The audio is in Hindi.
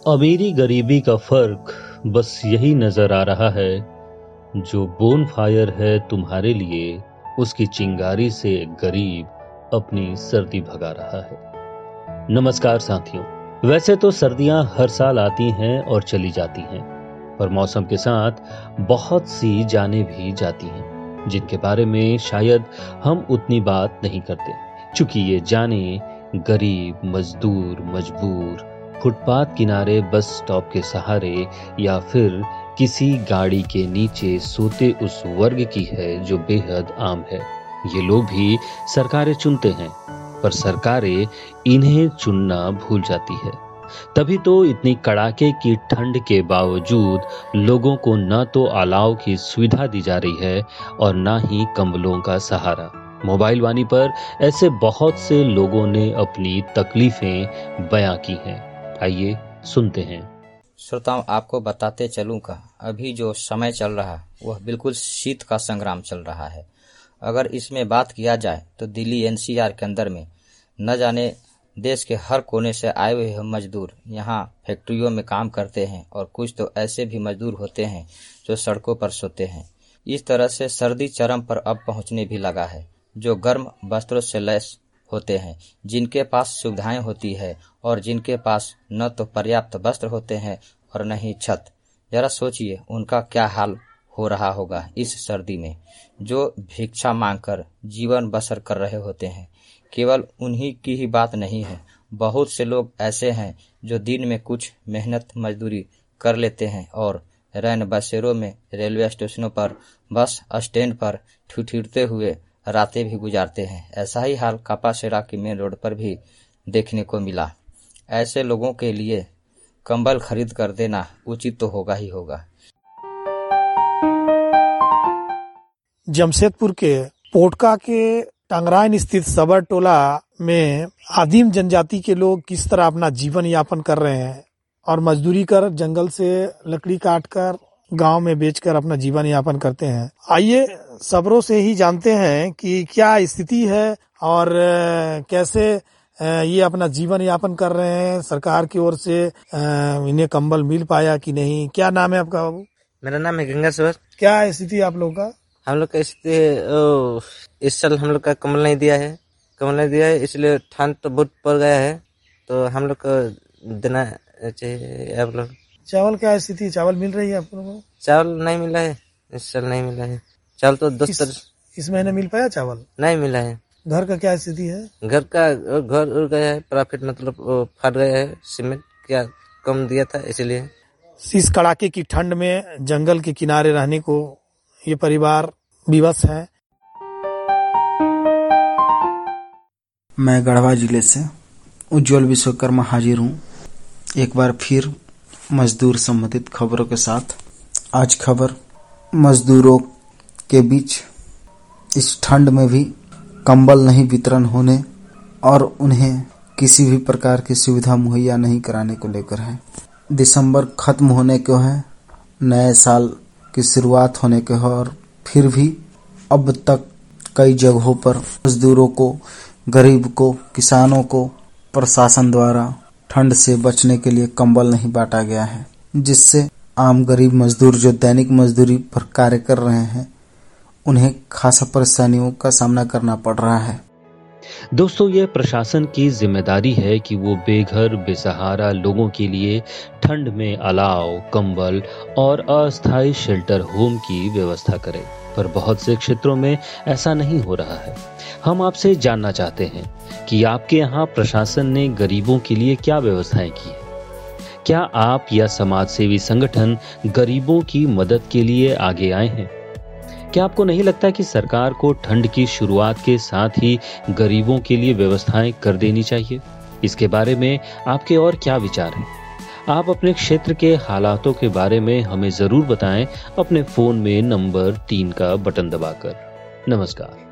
अमीरी गरीबी का फर्क बस यही नजर आ रहा है, जो बोन फायर है तुम्हारे लिए, उसकी चिंगारी से गरीब अपनी सर्दी भगा रहा है। नमस्कार साथियों। वैसे तो सर्दियां हर साल आती हैं और चली जाती हैं, पर मौसम के साथ बहुत सी जाने भी जाती हैं, जिनके बारे में शायद हम उतनी बात नहीं करते, क्योंकि ये जाने गरीब, मजदूर, मजबूर, फुटपाथ किनारे, बस स्टॉप के सहारे या फिर किसी गाड़ी के नीचे सोते उस वर्ग की है जो बेहद आम है। ये लोग भी सरकारें चुनते हैं, पर सरकारें इन्हें चुनना भूल जाती है। तभी तो इतनी कड़ाके की ठंड के बावजूद लोगों को न तो अलाव की सुविधा दी जा रही है और न ही कंबलों का सहारा। मोबाइल वाणी पर ऐसे बहुत से लोगों ने अपनी तकलीफें बयां की हैं। आइए सुनते हैं। श्रोताओं, आपको बताते चलूं का अभी जो समय चल रहा है वह बिल्कुल शीत का संग्राम चल रहा है। अगर इसमें बात किया जाए तो दिल्ली एनसीआर के अंदर में न जाने देश के हर कोने से आए हुए मजदूर यहाँ फैक्ट्रियों में काम करते हैं, और कुछ तो ऐसे भी मजदूर होते हैं जो सड़कों पर सोते हैं। इस तरह से सर्दी चरम पर अब पहुंचने भी लगा है। जो गर्म वस्त्रों से लैस होते हैं, जिनके पास सुविधाएं होती है और जिनके पास न तो पर्याप्त वस्त्र होते हैं और न ही छत, जरा सोचिए उनका क्या हाल हो रहा होगा इस सर्दी में। जो भिक्षा मांगकर जीवन बसर कर रहे होते हैं, केवल उन्हीं की ही बात नहीं है, बहुत से लोग ऐसे हैं जो दिन में कुछ मेहनत मजदूरी कर लेते हैं और रैन बसेरों में, रेलवे स्टेशनों पर, बस स्टैंड पर ठिठुरते हुए रातें भी गुजारते हैं। ऐसा ही हाल कापासेरा की मेन रोड पर भी देखने को मिला। ऐसे लोगों के लिए कंबल खरीद कर देना उचित तो होगा ही होगा। जमशेदपुर के पोटका के टांगराइन स्थित सबर टोला में आदिम जनजाति के लोग किस तरह अपना जीवन यापन कर रहे हैं और मजदूरी कर, जंगल से लकड़ी काट कर, गांव में बेचकर अपना जीवन यापन करते हैं। आइए सबरों से ही जानते हैं कि क्या स्थिति है और कैसे ये अपना जीवन यापन कर रहे हैं। सरकार की ओर से इन्हें कंबल मिल पाया कि नहीं। क्या नाम है आपका बाबू? मेरा नाम है गंगा सर। क्या स्थिति आप लोग का? हम लोग का स्थिति इस साल हम लोग का कंबल नहीं दिया है, इसलिए ठंड तो बहुत पड़ गया है, तो हम लोग को देना चाहिए। आप लोग चावल क्या स्थिति? चावल मिल रही है आप लोगों को? चावल नहीं मिला है, इस साल नहीं मिला है। चावल तो इस महीने मिल पाया? चावल नहीं मिला है। घर का क्या स्थिति है? घर उड़ गया है, प्रॉफिट मतलब फट गया है, सीमेंट क्या कम दिया था इसलिए। इस कड़ाके की ठंड में जंगल के किनारे रहने को ये परिवार विवश है। मैं गढ़वा जिले से उज्जवल विश्वकर्मा हाजिर हूँ एक बार फिर मजदूर संबंधित खबरों के साथ। आज खबर मजदूरों के बीच इस ठंड में भी कंबल नहीं वितरण होने और उन्हें किसी भी प्रकार की सुविधा मुहैया नहीं कराने को लेकर है। दिसंबर खत्म होने को है, नए साल की शुरुआत होने को है, और फिर भी अब तक कई जगहों पर मजदूरों को, गरीब को, किसानों को प्रशासन द्वारा ठंड से बचने के लिए कंबल नहीं बांटा गया है, जिससे आम गरीब मजदूर जो दैनिक मजदूरी पर कार्य कर रहे हैं उन्हें खासा परेशानियों का सामना करना पड़ रहा है। दोस्तों, यह प्रशासन की जिम्मेदारी है कि वो बेघर, बेसहारा लोगों के लिए ठंड में अलाव, कंबल और अस्थायी शेल्टर होम की व्यवस्था करे, पर बहुत से क्षेत्रों में ऐसा नहीं हो रहा है। हम आपसे जानना चाहते हैं कि आपके यहाँ प्रशासन ने गरीबों के लिए क्या व्यवस्थाएं की है। क्या आप या समाज सेवी संगठन गरीबों की मदद के लिए आगे आए हैं? क्या आपको नहीं लगता कि सरकार को ठंड की शुरुआत के साथ ही गरीबों के लिए व्यवस्थाएं कर देनी चाहिए? इसके बारे में आपके और क्या विचार हैं? आप अपने क्षेत्र के हालातों के बारे में हमें जरूर बताएं अपने फोन में नंबर 3 का बटन दबाकर। नमस्कार।